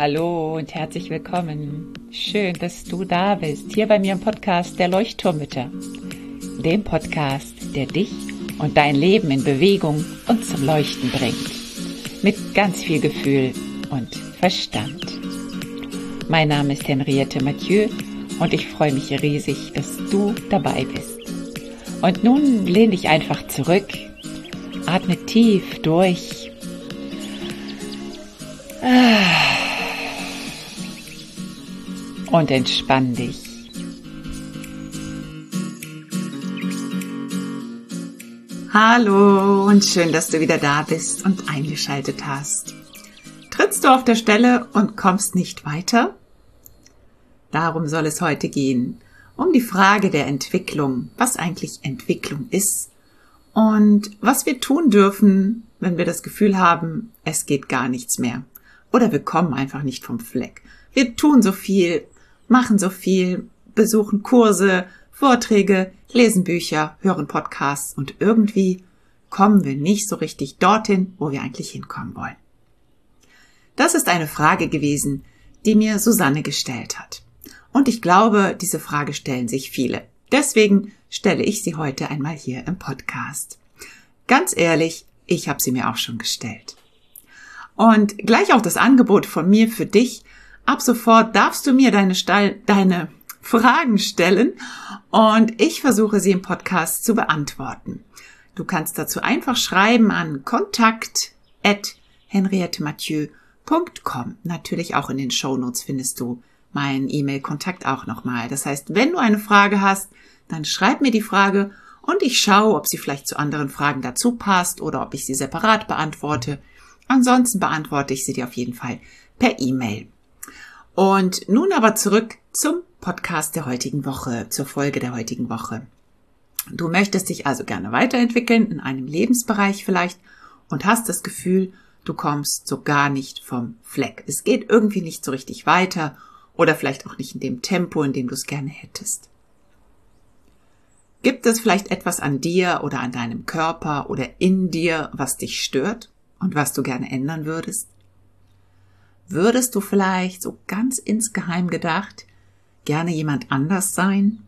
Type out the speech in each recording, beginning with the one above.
Hallo und herzlich willkommen. Schön, dass du da bist, hier bei mir im Podcast der Leuchtturmmütter. Dem Podcast, der dich und dein Leben in Bewegung und zum Leuchten bringt. Mit ganz viel Gefühl und Verstand. Mein Name ist Henriette Mathieu und ich freue mich riesig, dass du dabei bist. Und nun lehn dich einfach zurück, atme tief durch. Und entspann dich. Hallo und schön, dass du wieder da bist und eingeschaltet hast. Trittst du auf der Stelle und kommst nicht weiter? Darum soll es heute gehen, um die Frage der Entwicklung, was eigentlich Entwicklung ist und was wir tun dürfen, wenn wir das Gefühl haben, es geht gar nichts mehr oder wir kommen einfach nicht vom Fleck. Wir tun so viel, machen so viel, besuchen Kurse, Vorträge, lesen Bücher, hören Podcasts und irgendwie kommen wir nicht so richtig dorthin, wo wir eigentlich hinkommen wollen. Das ist eine Frage gewesen, die mir Susanne gestellt hat. Und ich glaube, diese Frage stellen sich viele. Deswegen stelle ich sie heute einmal hier im Podcast. Ganz ehrlich, ich habe sie mir auch schon gestellt. Und gleich auch das Angebot von mir für dich. Ab sofort darfst du mir deine Fragen stellen und ich versuche sie im Podcast zu beantworten. Du kannst dazu einfach schreiben an kontakt@henriettemathieu.com. Natürlich auch in den Shownotes findest du meinen E-Mail-Kontakt auch nochmal. Das heißt, wenn du eine Frage hast, dann schreib mir die Frage und ich schaue, ob sie vielleicht zu anderen Fragen dazu passt oder ob ich sie separat beantworte. Ansonsten beantworte ich sie dir auf jeden Fall per E-Mail. Und nun aber zurück zum Podcast der heutigen Woche, zur Folge der heutigen Woche. Du möchtest dich also gerne weiterentwickeln, in einem Lebensbereich vielleicht, und hast das Gefühl, du kommst so gar nicht vom Fleck. Es geht irgendwie nicht so richtig weiter oder vielleicht auch nicht in dem Tempo, in dem du es gerne hättest. Gibt es vielleicht etwas an dir oder an deinem Körper oder in dir, was dich stört und was du gerne ändern würdest? Würdest du vielleicht, so ganz insgeheim gedacht, gerne jemand anders sein?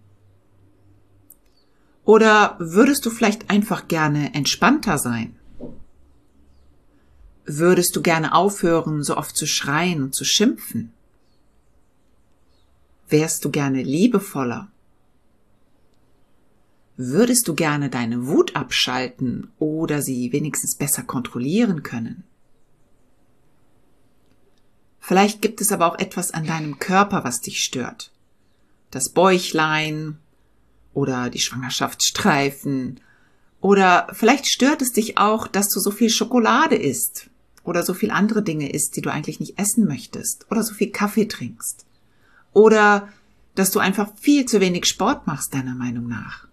Oder würdest du vielleicht einfach gerne entspannter sein? Würdest du gerne aufhören, so oft zu schreien und zu schimpfen? Wärst du gerne liebevoller? Würdest du gerne deine Wut abschalten oder sie wenigstens besser kontrollieren können? Vielleicht gibt es aber auch etwas an deinem Körper, was dich stört. Das Bäuchlein oder die Schwangerschaftsstreifen. Oder vielleicht stört es dich auch, dass du so viel Schokolade isst oder so viel andere Dinge isst, die du eigentlich nicht essen möchtest. Oder so viel Kaffee trinkst. Oder dass du einfach viel zu wenig Sport machst, deiner Meinung nach.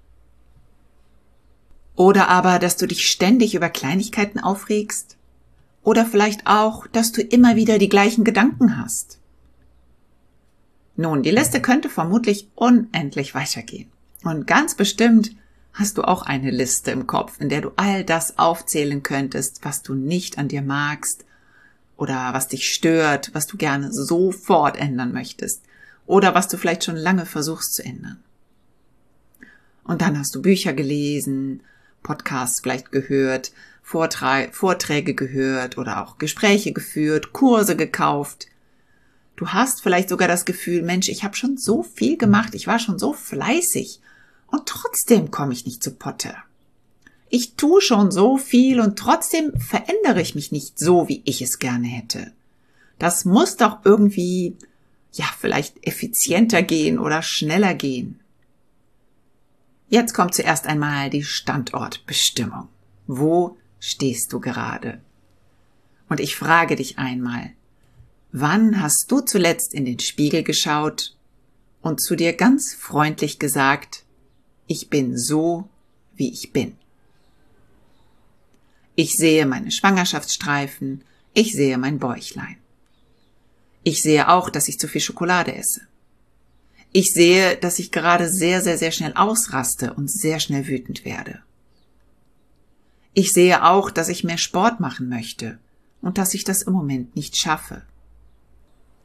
Oder aber, dass du dich ständig über Kleinigkeiten aufregst. Oder vielleicht auch, dass du immer wieder die gleichen Gedanken hast. Nun, die Liste könnte vermutlich unendlich weitergehen. Und ganz bestimmt hast du auch eine Liste im Kopf, in der du all das aufzählen könntest, was du nicht an dir magst oder was dich stört, was du gerne sofort ändern möchtest oder was du vielleicht schon lange versuchst zu ändern. Und dann hast du Bücher gelesen, Podcasts vielleicht gehört, Vorträge gehört oder auch Gespräche geführt, Kurse gekauft. Du hast vielleicht sogar das Gefühl, Mensch, ich habe schon so viel gemacht, ich war schon so fleißig und trotzdem komme ich nicht zu Potte. Ich tue schon so viel und trotzdem verändere ich mich nicht so, wie ich es gerne hätte. Das muss doch irgendwie, vielleicht effizienter gehen oder schneller gehen. Jetzt kommt zuerst einmal die Standortbestimmung. Wo stehst du gerade? Und ich frage dich einmal, wann hast du zuletzt in den Spiegel geschaut und zu dir ganz freundlich gesagt, ich bin so, wie ich bin? Ich sehe meine Schwangerschaftsstreifen, ich sehe mein Bäuchlein. Ich sehe auch, dass ich zu viel Schokolade esse. Ich sehe, dass ich gerade sehr, sehr, sehr schnell ausraste und sehr schnell wütend werde. Ich sehe auch, dass ich mehr Sport machen möchte und dass ich das im Moment nicht schaffe.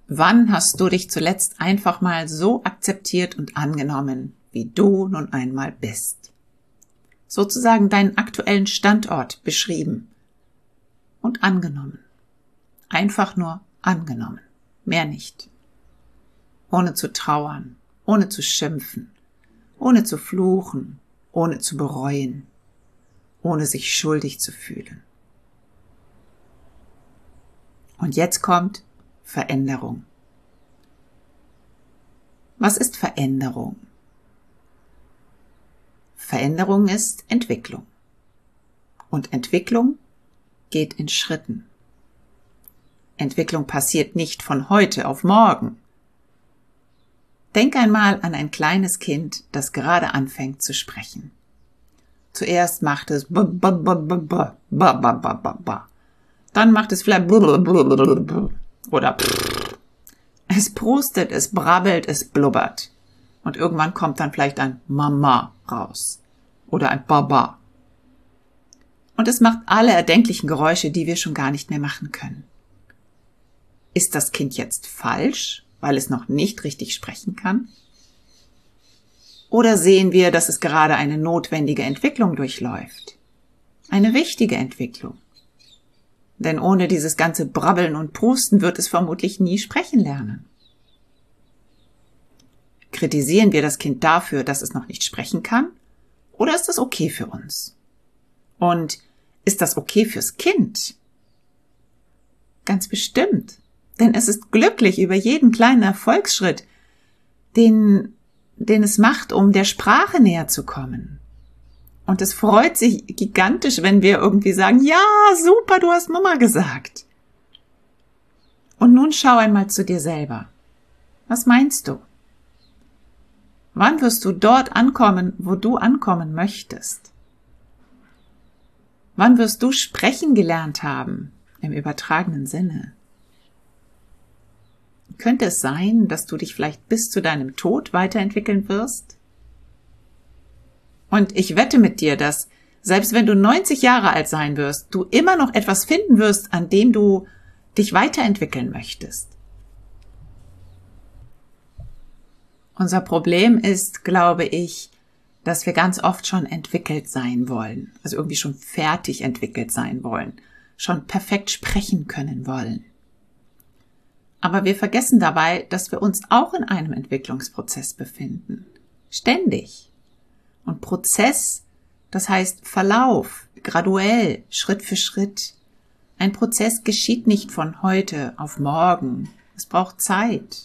Wann hast du dich zuletzt einfach mal so akzeptiert und angenommen, wie du nun einmal bist? Sozusagen deinen aktuellen Standort beschrieben und angenommen. Einfach nur angenommen, mehr nicht. Ohne zu trauern, ohne zu schimpfen, ohne zu fluchen, ohne zu bereuen, ohne sich schuldig zu fühlen. Und jetzt kommt Veränderung. Was ist Veränderung? Veränderung ist Entwicklung. Und Entwicklung geht in Schritten. Entwicklung passiert nicht von heute auf morgen. Denk einmal an ein kleines Kind, das gerade anfängt zu sprechen. Zuerst macht es b b b b b ba ba ba ba ba. Dann macht es vielleicht oder es prustet, es brabbelt, es blubbert. Und irgendwann kommt dann vielleicht ein Mama raus oder ein Baba. Und es macht alle erdenklichen Geräusche, die wir schon gar nicht mehr machen können. Ist das Kind jetzt falsch, weil es noch nicht richtig sprechen kann? Oder sehen wir, dass es gerade eine notwendige Entwicklung durchläuft? Eine wichtige Entwicklung. Denn ohne dieses ganze Brabbeln und Prusten wird es vermutlich nie sprechen lernen. Kritisieren wir das Kind dafür, dass es noch nicht sprechen kann? Oder ist das okay für uns? Und ist das okay fürs Kind? Ganz bestimmt. Denn es ist glücklich über jeden kleinen Erfolgsschritt, den es macht, um der Sprache näher zu kommen. Und es freut sich gigantisch, wenn wir irgendwie sagen, ja, super, du hast Mama gesagt. Und nun schau einmal zu dir selber. Was meinst du? Wann wirst du dort ankommen, wo du ankommen möchtest? Wann wirst du sprechen gelernt haben, im übertragenen Sinne? Könnte es sein, dass du dich vielleicht bis zu deinem Tod weiterentwickeln wirst? Und ich wette mit dir, dass selbst wenn du 90 Jahre alt sein wirst, du immer noch etwas finden wirst, an dem du dich weiterentwickeln möchtest. Unser Problem ist, glaube ich, dass wir ganz oft schon entwickelt sein wollen, also irgendwie schon fertig entwickelt sein wollen, schon perfekt sprechen können wollen. Aber wir vergessen dabei, dass wir uns auch in einem Entwicklungsprozess befinden. Ständig. Und Prozess, das heißt Verlauf, graduell, Schritt für Schritt. Ein Prozess geschieht nicht von heute auf morgen. Es braucht Zeit.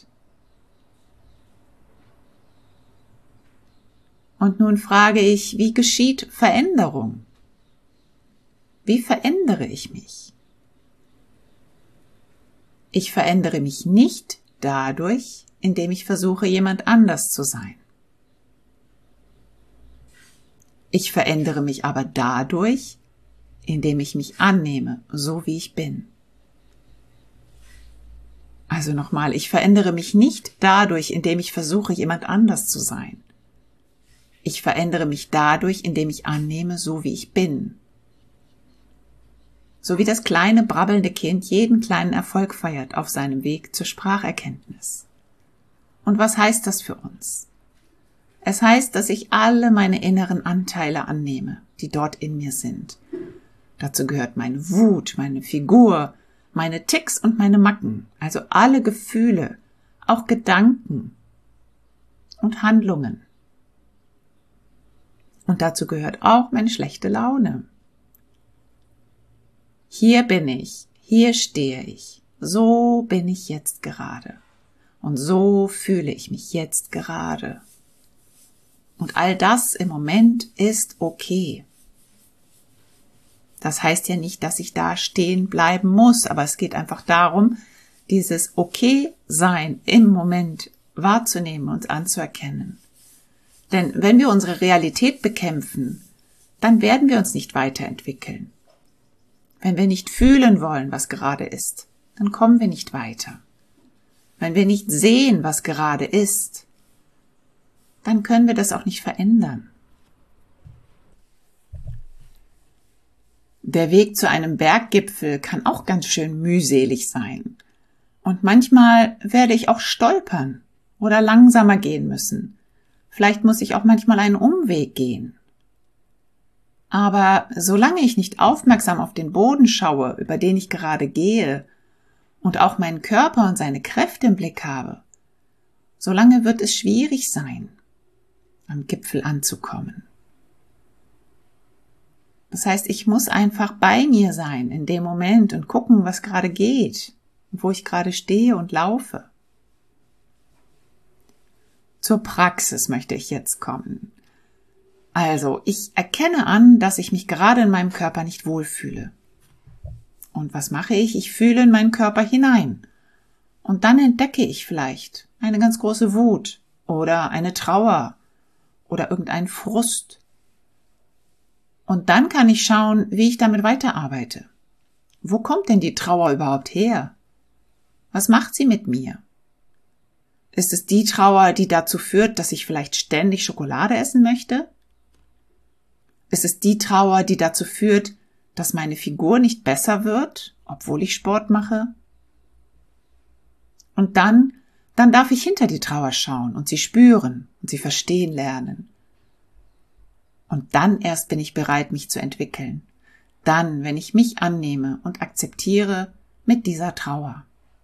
Und nun frage ich, wie geschieht Veränderung? Wie verändere ich mich? Ich verändere mich nicht dadurch, indem ich versuche, jemand anders zu sein. Ich verändere mich aber dadurch, indem ich mich annehme, so wie ich bin. Also nochmal, ich verändere mich nicht dadurch, indem ich versuche, jemand anders zu sein. Ich verändere mich dadurch, indem ich annehme, so wie ich bin. So wie das kleine, brabbelnde Kind jeden kleinen Erfolg feiert auf seinem Weg zur Spracherkenntnis. Und was heißt das für uns? Es heißt, dass ich alle meine inneren Anteile annehme, die dort in mir sind. Dazu gehört meine Wut, meine Figur, meine Ticks und meine Macken, also alle Gefühle, auch Gedanken und Handlungen. Und dazu gehört auch meine schlechte Laune. Hier bin ich, hier stehe ich, so bin ich jetzt gerade und so fühle ich mich jetzt gerade. Und all das im Moment ist okay. Das heißt ja nicht, dass ich da stehen bleiben muss, aber es geht einfach darum, dieses Okay-Sein im Moment wahrzunehmen und anzuerkennen. Denn wenn wir unsere Realität bekämpfen, dann werden wir uns nicht weiterentwickeln. Wenn wir nicht fühlen wollen, was gerade ist, dann kommen wir nicht weiter. Wenn wir nicht sehen, was gerade ist, dann können wir das auch nicht verändern. Der Weg zu einem Berggipfel kann auch ganz schön mühselig sein. Und manchmal werde ich auch stolpern oder langsamer gehen müssen. Vielleicht muss ich auch manchmal einen Umweg gehen. Aber solange ich nicht aufmerksam auf den Boden schaue, über den ich gerade gehe, und auch meinen Körper und seine Kräfte im Blick habe, solange wird es schwierig sein, am Gipfel anzukommen. Das heißt, ich muss einfach bei mir sein in dem Moment und gucken, was gerade geht, wo ich gerade stehe und laufe. Zur Praxis möchte ich jetzt kommen. Also, ich erkenne an, dass ich mich gerade in meinem Körper nicht wohlfühle. Und was mache ich? Ich fühle in meinen Körper hinein. Und dann entdecke ich vielleicht eine ganz große Wut oder eine Trauer oder irgendeinen Frust. Und dann kann ich schauen, wie ich damit weiterarbeite. Wo kommt denn die Trauer überhaupt her? Was macht sie mit mir? Ist es die Trauer, die dazu führt, dass ich vielleicht ständig Schokolade essen möchte? Ist es die Trauer, die dazu führt, dass meine Figur nicht besser wird, obwohl ich Sport mache? Und dann darf ich hinter die Trauer schauen und sie spüren und sie verstehen lernen. Und dann erst bin ich bereit, mich zu entwickeln. Dann, wenn ich mich annehme und akzeptiere mit dieser Trauer.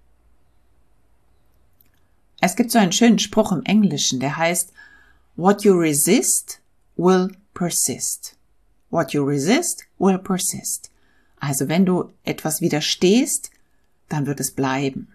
Es gibt so einen schönen Spruch im Englischen, der heißt, "What you resist will persist." What you resist will persist. Also wenn du etwas widerstehst, dann wird es bleiben.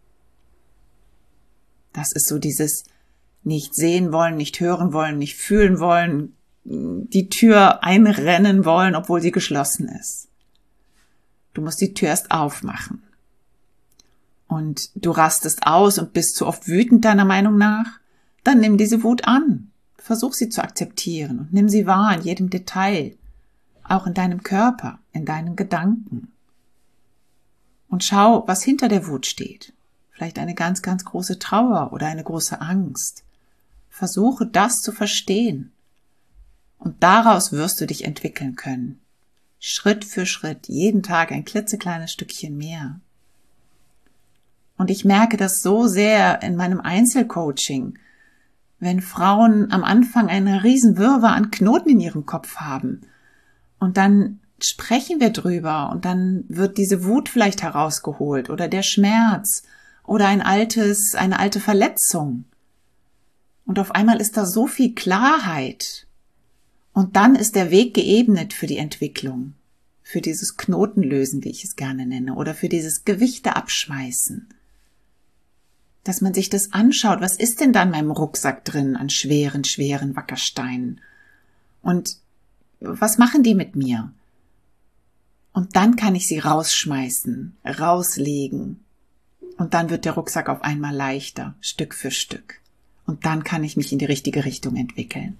Das ist so dieses nicht sehen wollen, nicht hören wollen, nicht fühlen wollen, die Tür einrennen wollen, obwohl sie geschlossen ist. Du musst die Tür erst aufmachen. Und du rastest aus und bist zu oft wütend deiner Meinung nach, dann nimm diese Wut an. Versuch sie zu akzeptieren und nimm sie wahr in jedem Detail. Auch in deinem Körper, in deinen Gedanken. Und schau, was hinter der Wut steht. Vielleicht eine ganz, ganz große Trauer oder eine große Angst. Versuche das zu verstehen. Und daraus wirst du dich entwickeln können. Schritt für Schritt, jeden Tag ein klitzekleines Stückchen mehr. Und ich merke das so sehr in meinem Einzelcoaching, wenn Frauen am Anfang eine riesen Wirrwarr an Knoten in ihrem Kopf haben. Und dann sprechen wir drüber und dann wird diese Wut vielleicht herausgeholt oder der Schmerz oder eine alte Verletzung. Und auf einmal ist da so viel Klarheit. Und dann ist der Weg geebnet für die Entwicklung, für dieses Knotenlösen, wie ich es gerne nenne, oder für dieses Gewichte abschmeißen. Dass man sich das anschaut, was ist denn da in meinem Rucksack drin an schweren Wackersteinen? Und was machen die mit mir? Und dann kann ich sie rausschmeißen, rauslegen. Und dann wird der Rucksack auf einmal leichter, Stück für Stück. Und dann kann ich mich in die richtige Richtung entwickeln.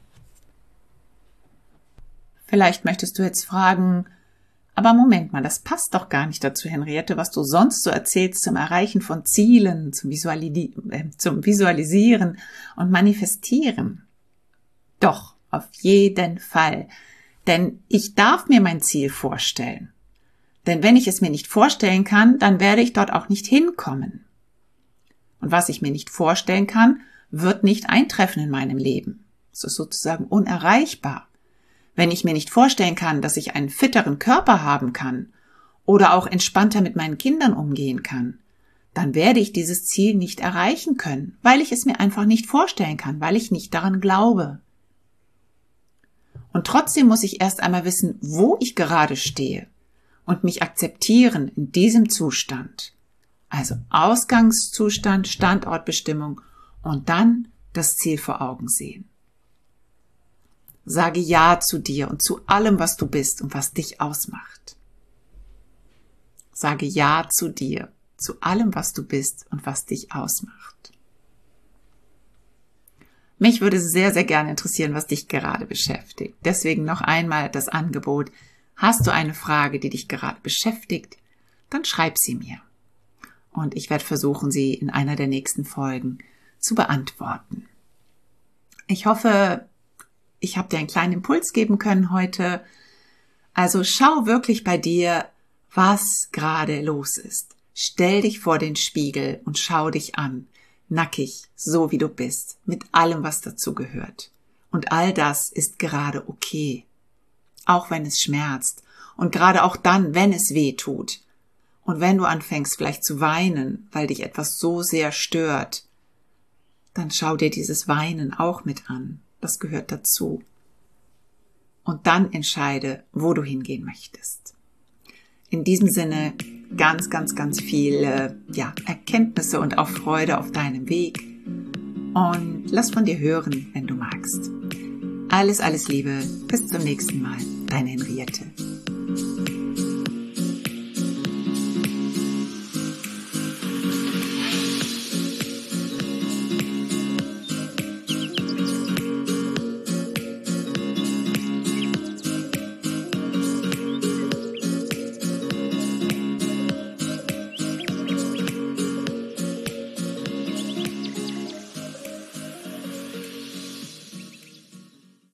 Vielleicht möchtest du jetzt fragen, aber Moment mal, das passt doch gar nicht dazu, Henriette, was du sonst so erzählst zum Erreichen von Zielen, zum Visualisieren und Manifestieren. Doch, auf jeden Fall. Denn ich darf mir mein Ziel vorstellen. Denn wenn ich es mir nicht vorstellen kann, dann werde ich dort auch nicht hinkommen. Und was ich mir nicht vorstellen kann, wird nicht eintreffen in meinem Leben. Es ist sozusagen unerreichbar. Wenn ich mir nicht vorstellen kann, dass ich einen fitteren Körper haben kann oder auch entspannter mit meinen Kindern umgehen kann, dann werde ich dieses Ziel nicht erreichen können, weil ich es mir einfach nicht vorstellen kann, weil ich nicht daran glaube. Und trotzdem muss ich erst einmal wissen, wo ich gerade stehe und mich akzeptieren in diesem Zustand. Also Ausgangszustand, Standortbestimmung und dann das Ziel vor Augen sehen. Sage Ja zu dir und zu allem, was du bist und was dich ausmacht. Sage Ja zu dir, zu allem, was du bist und was dich ausmacht. Mich würde sehr, sehr gerne interessieren, was dich gerade beschäftigt. Deswegen noch einmal das Angebot. Hast du eine Frage, die dich gerade beschäftigt, dann schreib sie mir. Und ich werde versuchen, sie in einer der nächsten Folgen zu beantworten. Ich hoffe, ich habe dir einen kleinen Impuls geben können heute. Also schau wirklich bei dir, was gerade los ist. Stell dich vor den Spiegel und schau dich an, nackig, so wie du bist, mit allem, was dazu gehört. Und all das ist gerade okay. Auch wenn es schmerzt und gerade auch dann, wenn es weh tut. Und wenn du anfängst vielleicht zu weinen, weil dich etwas so sehr stört, dann schau dir dieses Weinen auch mit an. Das gehört dazu. Und dann entscheide, wo du hingehen möchtest. In diesem Sinne ganz, ganz, ganz viele Erkenntnisse und auch Freude auf deinem Weg. Und lass von dir hören, wenn du magst. Alles, alles Liebe. Bis zum nächsten Mal. Deine Henriette.